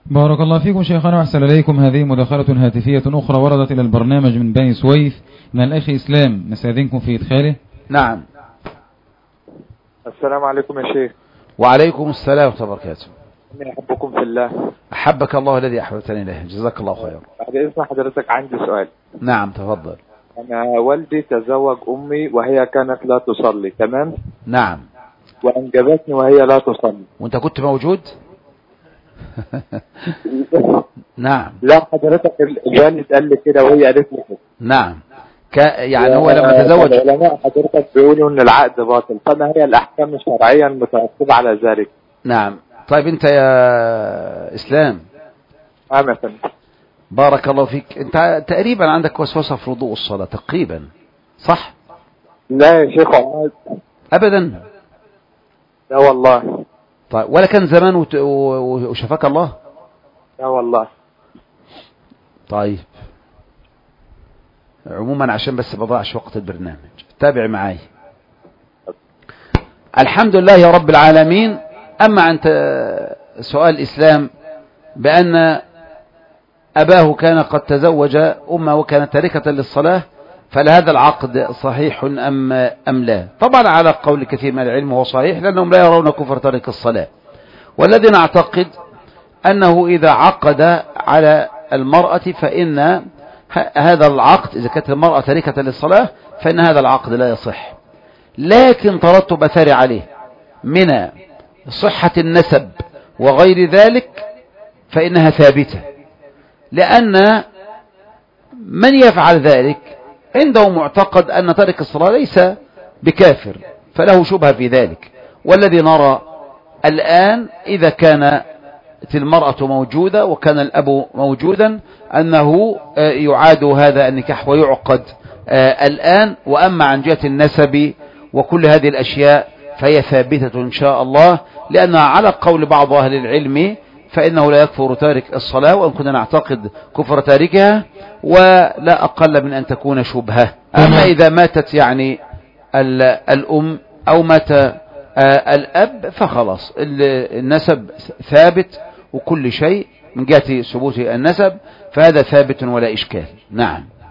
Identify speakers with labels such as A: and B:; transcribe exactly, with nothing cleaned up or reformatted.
A: بارك الله فيكم شيخنا وأحسن إليكم. هذه مداخلة هاتفية أخرى وردت إلى البرنامج من بني سويف من الأخ إسلام، نستأذنكم في إدخاله.
B: نعم.
C: السلام عليكم يا شيخ.
B: وعليكم السلام ورحمة الله وبركاته.
C: إني أحبكم في الله.
B: أحبك الله الذي أحببتني إليه، جزاك الله خيرا.
C: بعد إذن حضرتك عندي سؤال.
B: نعم تفضل.
C: أنا والدي تزوج أمي وهي كانت لا تصلي، تمام؟
B: نعم.
C: وأنجبتني وهي لا تصلي.
B: وأنت كنت موجود؟ نعم.
C: لا حضرتك الوالد قال لي كده وهي قالت لي كده.
B: نعم. ك... يعني هو لما تزوج.
C: العلماء حضرتك بيقولوا إن العقد باطل، فما هي الأحكام الشرعية المترتبة على ذلك؟
B: نعم. طيب أنت يا إسلام.
C: نعم.
B: بارك الله فيك. أنت تقريبا عندك وسوسة في وضوء الصلاة تقريبا، صح؟
C: لا يا شيخ والله
B: أبدا.
C: لا والله.
B: طيب ولا كان زمان وت... وشفاك الله؟
C: لا والله.
B: طيب عموما عشان بس بضيعش وقت البرنامج تابع معي. الحمد لله يا رب العالمين. أما عن سؤال الإسلام بأن أباه كان قد تزوج أمه وكانت تاركة للصلاة، فلهذا العقد صحيح أم, أم لا؟ طبعا على قول كثير من العلم هو صحيح، لأنهم لا يرون كفر تارك الصلاة. والذي نعتقد أنه إذا عقد على المرأة فإن هذا العقد إذا كانت المرأة تاركة للصلاة فإن هذا العقد لا يصح، لكن ترتب أثر عليه من صحة النسب وغير ذلك فإنها ثابتة، لأن من يفعل ذلك عنده معتقد أن تارك الصلاة ليس بكافر، فله شبهة في ذلك. والذي نرى الآن إذا كانت المرأة موجودة وكان الأب موجودا أنه يعاد هذا النكاح ويعقد الآن. وأما عن جهة النسب وكل هذه الأشياء فهي ثابتة إن شاء الله، لأنها على قول بعض أهل العلم فإنه لا يكفر تارك الصلاة، وإن كنا نعتقد كفر تاركها ولا أقل من أن تكون شبهة. أما إذا ماتت يعني الأم أو مات الأب فخلاص النسب ثابت، وكل شيء من جهة ثبوت النسب فهذا ثابت ولا إشكال. نعم.